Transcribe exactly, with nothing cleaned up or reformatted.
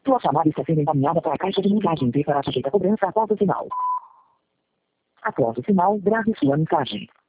Sua chamada está sendo encaminhada para a caixa de mensagens e será sujeita a cobrança após o sinal. Após o sinal, grave sua mensagem.